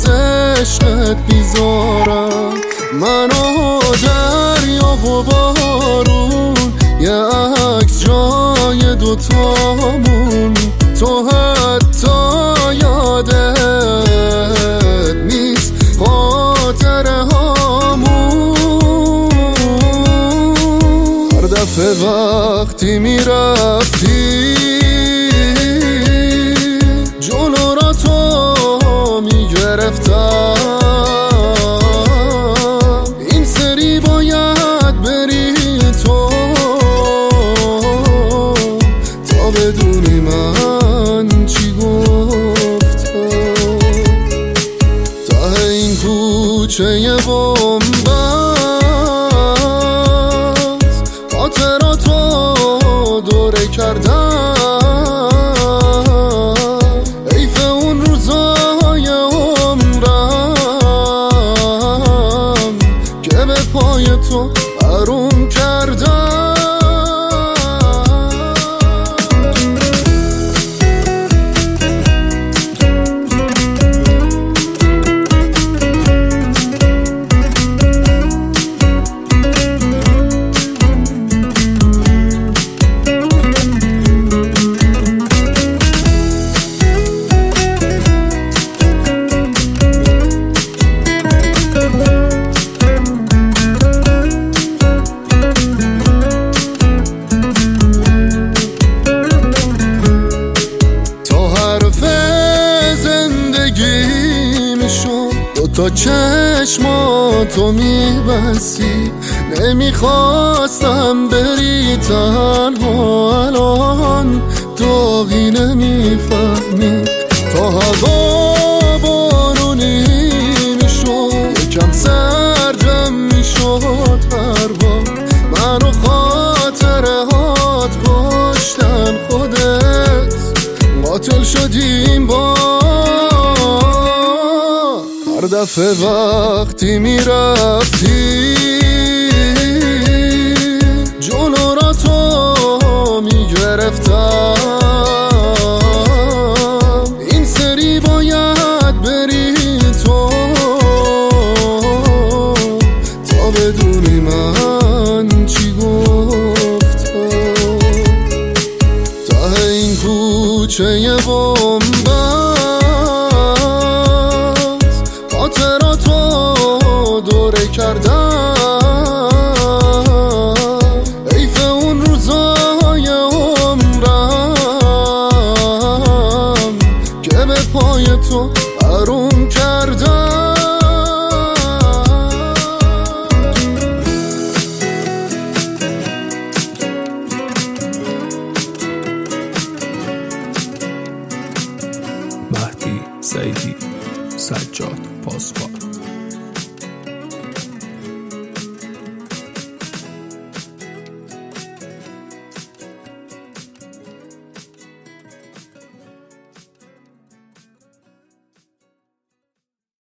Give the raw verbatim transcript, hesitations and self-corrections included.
از عشقت بیزارم. منو دریا و بارون یه عکس جای دوتامون، تو حتی یادت نیست خاطره هامون. هر دفعه وقتی میرفتی جلو را تو میگرفتم، این سری باید بری تو تا بدونی من چی گفتم. ته این کوچه بومبست خاطراتو دوره کردم، حیف اون روزای عمرم که به پای تو آروم کردم. تا چشماتو میبسی نمیخواستم بری تنها، الان داغی نمیفهمی. تا هوا بارونی میشد یکم سردم میشد هر بار، منو خاطره هات کشتن، خودت قاتل شدیم با. هر دفعه وقتی میرفتی جلو را تو میگرفتم، این سری باید بری تو تا بدونی من چی گفتم. ته این کوچه بومبست خاطراتو دوره کردم، حیف اون روزای عمرم که به پای تو آروم کردم. مهدی سعیدی، سجاد پاسبان.